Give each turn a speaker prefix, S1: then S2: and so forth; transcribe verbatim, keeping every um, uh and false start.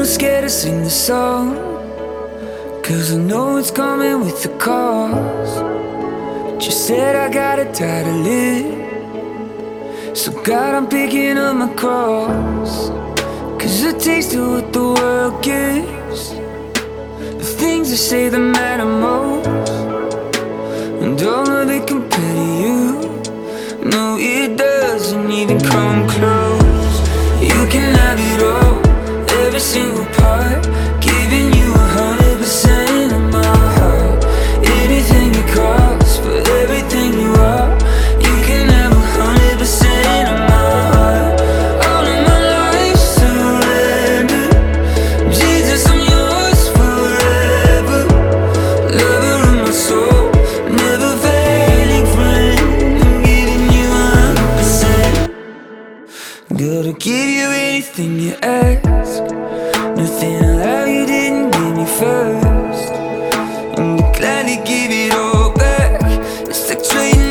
S1: scared to sing the song, 'cause I know it's coming with the cost. But you said I gotta die to live, so God, I'm picking up my cross. 'Cause a taste of what the world gives, the things they say that matter most, and all of it compare to you. No, it doesn't even come close. You can have it all, every single part, giving you a hundred percent of my heart. Anything it costs for everything you are, you can have a hundred percent of my heart. All of my life surrender, Jesus, I'm yours forever. Lover of my soul, never failing friend, I'm giving you a hundred percent. Gotta give you anything you ask, nothing I have you didn't give me first, and I'm glad to give it all back. It's like trading